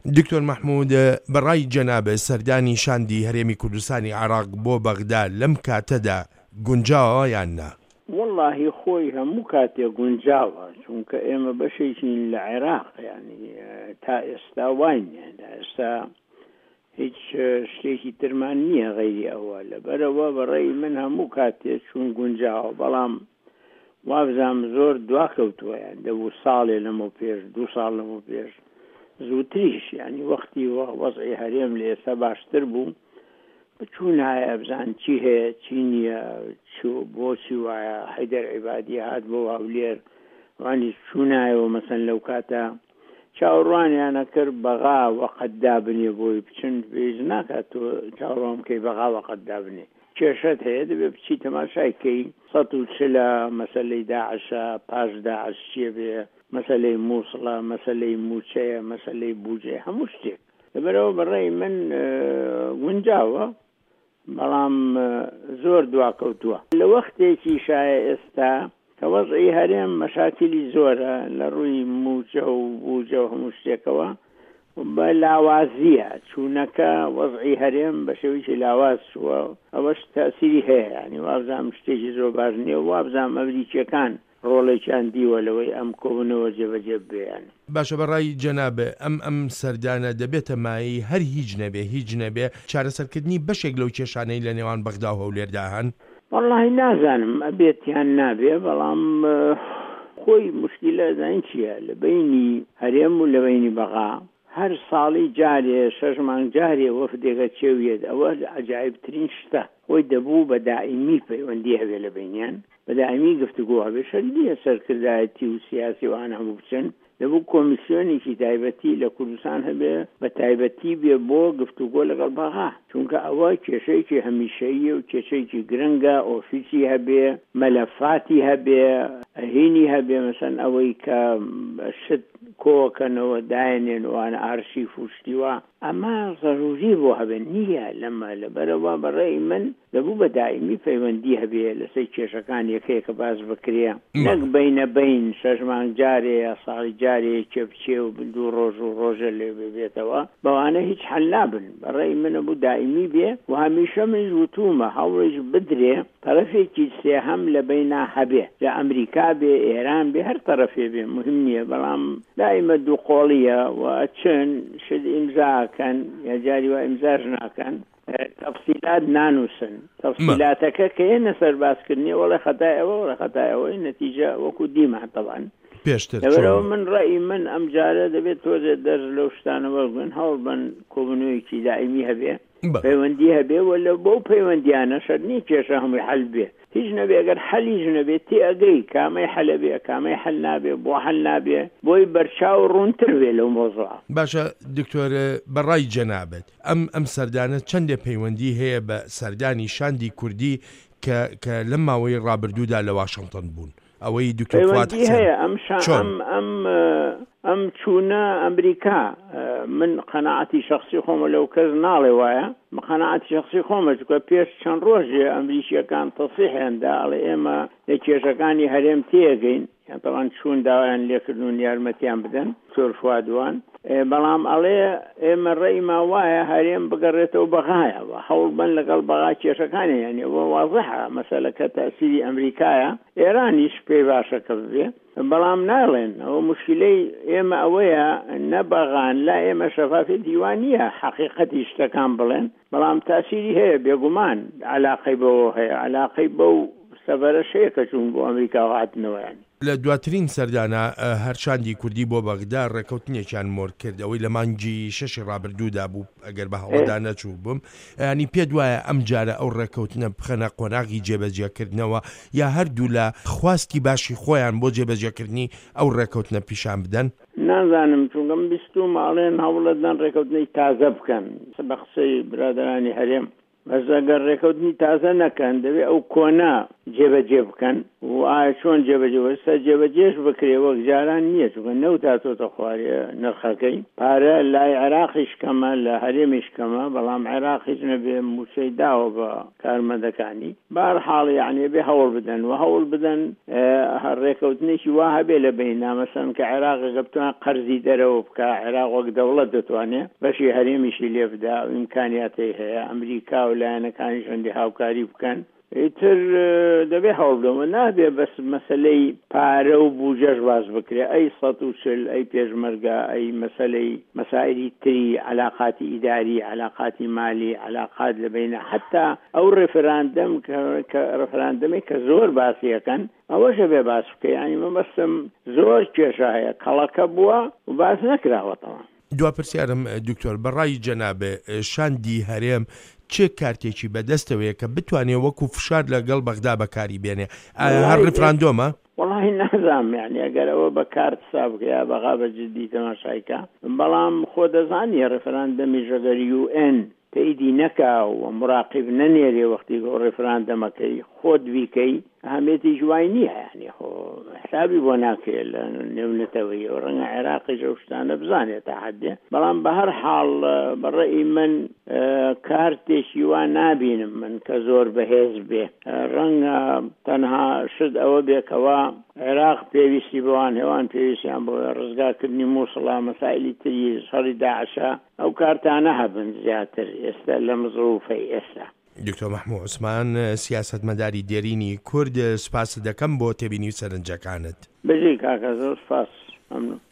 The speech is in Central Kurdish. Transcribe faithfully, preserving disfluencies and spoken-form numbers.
دکتۆر مەحموود، بەڕای جەنابە سەردانی شاندی هەرێمی کوردستانی عێراق بۆ بەغداد لەم کاتەدا گونجاوە یان نا؟ واللهی خۆی هەموو کاتێک گونجاوە، چونکە ئێمە بەشێکی لە عێراق ینی تا ئێستا وانە تا ئێستا هیچ شتێکی ترمان نییە غەیری ئەوە. لەبەرەوە بەڕێی من هەموو کاتێک چون گونجاوە، بەڵام وابزانم زۆر دواکەوتووە، یان دەبوو ساڵێ لەمە پێش دوو ساڵ لەمە پێش زووتریش، ینی وەختی وەزعی هەرێم لە ئێستا باشتر بوو، بچوون هایە بزان چی هەیە چی نییە، بۆچی وایە حەیدەر عیبادی هات بۆ هەولێر وانی چوونایەوە مەسەن لەو کاتە چاوەڕوانیانە کرد بەغا وەقەت دابنێ بۆی بچن پێویست ناکات تۆ چاوەڕوان بکەی بەغا وەقەت دابنێ، کێشەت هەیە دەبێ بچی تەماشایکەی سەد و چلە مەسەلەی داعشە پاش داعش چیە بێ، مەسەلەی مووسڵە، مەسەلەی موچەیە، مەسەلەی بوجێ، هەموو شتێک. لەبەرەوە بەڕێی من گونجاوە، بەڵام زۆر دواکەوتووە. لە وەختێکی شایە ئێستا کە وەزعی هەرێم مەشاکلی زۆرە لە ڕووی موچە و بوجە و هەموو شتێکەوە، بە لاوازیە چوونەکە وەزعی هەرێم بە شێوەیەکی لاواز چووە، ئەوەش تاسیری هەیە، ینی وابزانم شتێکی زۆر باش نییە، وابزانم ئەمریکیەکان ڕۆڵێکیان دیوە لەوەی ئەم کۆبوونەوە جێبەجێ بێیان. باشە، بەڕای جەنابێ ئەم ئەم سەردانە دەبێتە مایی هەر هیچ نەبێ هیچ نەبێ چارەسەرکردنی بەشێک لەو کێشانەی لە نێوان بەغدا و هەولێردا هەن؟ وەڵڵاهی نازانم ئەبێت یان نابێ، بەڵام خۆی موشکیلە زین چییە لە بینی هەرێم و لە بینی بەغا هەر ساڵی جارێ شەش مانگ جارێ وەفدێکە چێویێت، ئەوە عەجایبترین شتە، خۆی دەبوو بە دائیمی پەیوەندی هەبێ لە بینیان، بە دائیمی گفتوگۆ هەبێ، شەریە سەرکردایەتی و سیاسی وان هەموو بچن، دەبوو کۆمیسیۆنێکی تایبەتی لە کوردستان هەبێ بە تایبەتی بێ بۆ گفتوگۆ لەگەڵ بەغا، چونکە ئەوە کێشەیەکی هەمیشەییە و کێشەیەکی گرنگە، ئۆفیسی هەبێ، مەلەفاتی هەبێ، هینی هەبێ، مەسەن ئەوەی کە شت کۆکەنەوە داێنێن وانە ئارشیف و شتیوە، ئەمە ضەروری بۆ هەبێ نییە لەمە. لەبەرەوە بەڕێی من دەبوو بە دائیمی پەیوەندی هەبێ لەسەر کێشەکان یەکەیە کە باس بکرێ، نەک بینە بین شەش مانگ جارێ یا ساڵی جارێ کێ بچێ و دوو ڕۆژ و ڕۆژە لێ ببێتەوە، بەوانە هیچ حەل نابن. بەڕێی منە بوو دائیمی بێ و هەمیشە من وتوومە هەوڵش بدرێ تەرەفێکی سێهەم لە بینە هەبێ، لە ئەمریکا بێ، ئێران بێ، هەر تەرەفێ بێ، مهم نییە، بەڵام دائیمە دووقۆڵیە و چن شت ئیمزاکەن یا جاری وە ئیمزاش ناکەن، تەفسیلات نانووسن، تەفسیلاتەکە کە هێنە سەربازکردنی وەڵێ خەتای ئەوە وەڵێ خەتای ئەوەی نەتیجە وەکو دیمە تەبعاً. لەبەرەوە من ڕەئی من ئەم جارە دەبێت تۆزێ دەرز لەو شتانە وەرگن هەوڵ بن کۆبوونەوەیکی دائیمی هەبێ، پەیوەندی هەبێ، و لە بۆ پەیوەندیانە شەر نیە کێشە هەمووی حەل بێ، هیچ نەبێ، ئەگەر حەلیش نەبێت تێ ئەگەی کامەی حەلە بێ کامەی حەل نابێ، بۆ حەل نابێ، بۆی بەرچاو ڕوونتر بێ لەو مۆزوعە. باشە دکتۆر، بەڕای جەنابەت ئەم ئەم سەردانە چەندێ پەیوەندی هەیە بە سەردانی شاندی کوردی کە لەم ماوەی ڕابردوودا لە واشنگتن بوون؟ ئەوەی دکتۆر فواد حسێن هەیە ئەم ئەم ئەم چوونە ئەمریکا، من قەناعەتی شخصی خۆمە لەو کەس ناڵێ وایە، قەناعەتی شخصی خۆمە چکە پێش چەند ڕۆژێ ئەمریکیەکان تەسیحیاندا ئەڵێ ئێمە لە کێشەکانی هەرێم تێگەین، یان تەوان چوون داوایان لێکردون یارمەتیان بدەن دکتۆر فوادوان، بەڵام ئەڵێ ئێمە ڕێیما وایە هەرێم بگەڕێتەوە بەغایەوە، هەوڵ بن لەگەڵ بەغا کێشەکانی، یعنی ئەوە واضحە مەسەلەکە تاسیری ئەمریکایە، ئێرانیش پێی باشەکە ببێ، بەڵام ناڵێن ئەوە مشکلەی ئێمە ئەوەیە نەبەغان لا ئێمە شەفافی دیوانیە حەقیقەتی شتەکان بڵێن، بەڵام تاسیری هەیە بێگومان، عەلاقەی بەوە هەیە، عەلاقەی بەو سەفەرەش هەیە کە چوون بۆ ئەمریکا هاتنەوەیان. لە دواترین سەردانە هەر شاندی کوردی بۆ بەغدا ڕێکەوتنێکیان مۆر کرد، ئەوەی لە مانگی شەشی ڕابردوودا بوو ئەگەر بە هەوڵدا نەچوو بووم، ینی پێت وایە ئەم جارە ئەو ڕێکەوتنە بخەنە قۆناغی جێبەجێکردنەوە یا هەردوو لە خواستی باشی خۆیان بۆ جێبەجێکردنی ئەو ڕێکەوتنە پیشان بدەن؟ نازانم، چونکەم بیستوو ماڵێن هەوڵەدەن ڕێکەوتنەی تازە بکەن. بە قسەی برادرانی هەرێم بەس ئەگەر ڕێکەوتنی تازە نەکەن دەبێت ئەو کۆنا جێبەجێ بکەن و ئایا چۆن جێبەجێوەستا جێبەجێش بکرێ وەک جاران نییە چونکە نەوت تاتۆتە خوارێ نرخەکەی پارە لای عێراقیش کەمە لە هەرێمیش کەمە بەڵام عێراقیش نەبێ موچەی داوە بە کارمەندەکانی بەهەرحاڵ یعنی بێ هەوڵ بدەن و هەوڵ بدەن هەر ڕێکەوتنێکی وا هەبێ لە بیننا مەسەن کە عێراقی بتوان قەرزی دەرەوە بکە عێراق وەک دەوڵەت دەتوانێت بەشی هەرێمیشی لێ بدا و ئیمکانیاتی هەیە ئەمریکا و لایەنەکانی هەندی هاوکاری بکەن ئیتر دەبێ هەوڵ بدەمە نابێ بەس مەسلەی پارە و بوجەش باز بکرێ ئەی سەد و چل ئەی پێشمەرگە ئەی مەسلەی مەسائلی تری علاقاتی ئیداری علاقاتی مالی علاقات لە بینە حتا ئەو ڕێفراندەم کە ڕێفراندەمی کە زۆر باسیەکەن ئەوەشە بێ باس بکە یعنی مەبەستم زۆر کێشە هەیە کەڵەکە بووە و باس نەکراوەتەوە. دوا پرسیارم دکتۆر بەڕای جەنابێ شاندی هەرێم چه کارتێکی بەدەستەوەیە کە بتوانێت وەکو فشار لەگەڵ بەغدا بەکاری بێنێ هەر ڕفراندۆمە؟ وڵی نازام یعنی ئەگەر ئەوە بە کارت سابکە بەغا بە جددی تەماشایکە بەڵام خۆ دەزانیە ڕفراندەمی ژەگەر یو ئێن تەیدی نەکا و مراقب نەنێرێ وەختی گۆ ڕێفراندەمەکەی خۆت بیکەی ئەهەمێتی جوای نییە یعنی خۆ حسابی بۆ ناکرێت لە نێونەتەوەی و ڕەنگە عێراقی ئەو شتانە بزانێت تا حدێ بەڵام بە هەر حاڵ بەڕێی من کارتێکی وا نابینم من کە زۆر بەهێز بێ ڕەنگە تەنها شت ئەوە بێکەوە عێراق پێویستی بەوان هێوان پێویستیان بۆ ڕزگارکردنی مووسڵا مەسائلی تری شەڕی داعشە ئەو کارتانە هەبن زیاتر ئێستا لە مزروفەی ئێستا. دکتۆر مەحموود عوسمان سیاسەتمەداری دێرینی کورد سپاس دەکەم بۆ تێبینی سەرنجەکانت. بەجێ کاکە زۆر سپاس مەمنون.